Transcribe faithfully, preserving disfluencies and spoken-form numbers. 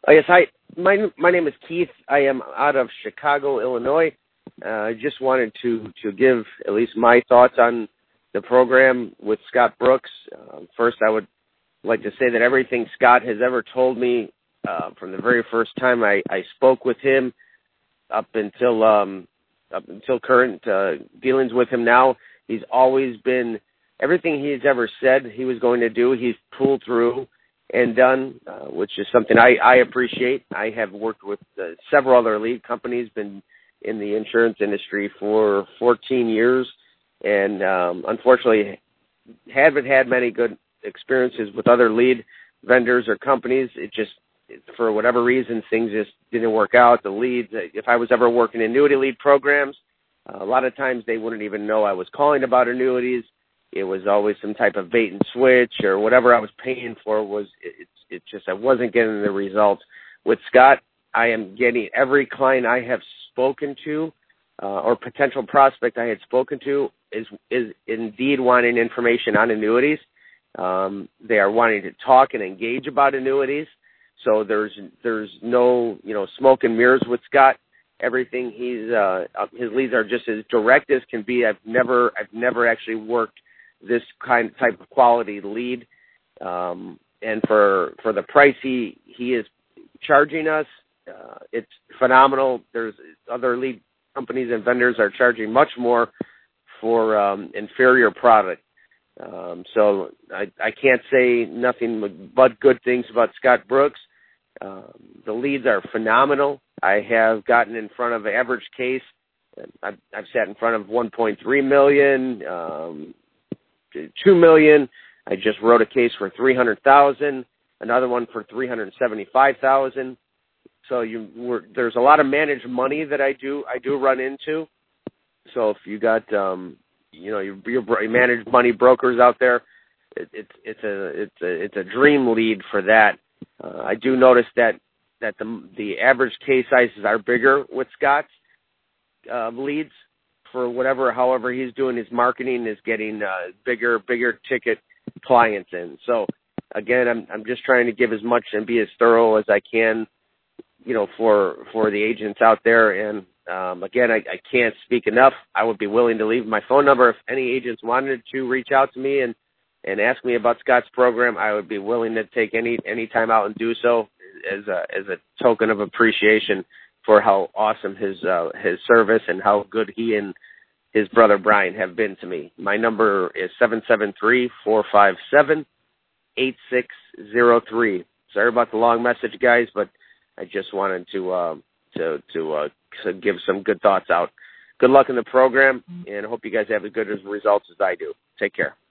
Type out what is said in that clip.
Oh, yes, hi. My my name is Keith. I am out of Chicago, Illinois. Uh, I just wanted to, to give at least my thoughts on the program with Scott Brooks. Uh, first, I would like to say that everything Scott has ever told me uh, from the very first time I, I spoke with him up until um, up until current uh, dealings with him now, he's always been everything he's ever said he was going to do. He's pulled through and done, uh, which is something I, I appreciate. I have worked with uh, several other lead companies, been in the insurance industry for fourteen years, and um, unfortunately haven't had many good experiences with other lead vendors or companies. It just, for whatever reason, things just didn't work out. The leads, if I was ever working annuity lead programs, uh, a lot of times they wouldn't even know I was calling about annuities. It was always some type of bait and switch, or whatever I was paying for was, it, it just, I wasn't getting the results. With Scott, I am getting every client I have spoken to, uh, or potential prospect I had spoken to is, is indeed wanting information on annuities. Um, they are wanting to talk and engage about annuities. So there's, there's no, you know, smoke and mirrors with Scott. Everything he's, uh, his leads are just as direct as can be. I've never, I've never actually worked this kind type of quality lead. Um, and for, for the price he, he is charging us, uh, it's phenomenal. There's other lead companies and vendors are charging much more for, um, inferior product. Um, so I, I can't say nothing but good things about Scott Brooks. Um, the leads are phenomenal. I have gotten in front of average case. I've, I've sat in front of one point three million, um, two million. I just wrote a case for three hundred thousand, another one for three hundred seventy-five thousand. So you were, there's a lot of managed money that I do, I do run into. So if you got, um, you know, your, your managed money brokers out there, it, it's, it's a, it's a, it's a dream lead for that. Uh, I do notice that, that the, the average case sizes are bigger with Scott's, uh, leads. For whatever, however he's doing his marketing is getting uh, bigger, bigger ticket clients in. So again, I'm I'm just trying to give as much and be as thorough as I can, you know, for for the agents out there. And um, again, I, I can't speak enough. I would be willing to leave my phone number if any agents wanted to reach out to me and and ask me about Scott's program. I would be willing to take any any time out and do so as a as a token of appreciation for how awesome his uh, his service and how good he and his brother Brian have been to me. My number is seven seven three, four five seven, eight six zero three. Sorry about the long message, guys, but I just wanted to uh, to to, uh, to give some good thoughts out. Good luck in the program, and I hope you guys have as good as results as I do. Take care.